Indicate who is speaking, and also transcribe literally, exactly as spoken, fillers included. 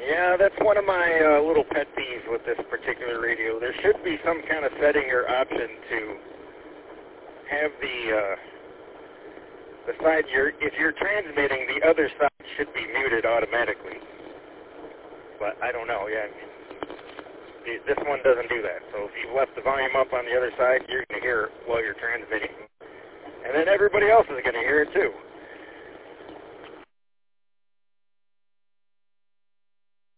Speaker 1: Yeah, that's one of my uh, little pet peeves with this particular radio. There should be some kind of setting or option to have the uh, the side you're if you're transmitting, the other side should be muted automatically. But I don't know. Yeah, this one doesn't do that. So if you've left the volume up on the other side, you're going to hear it while you're transmitting, and then everybody else is going to hear it too.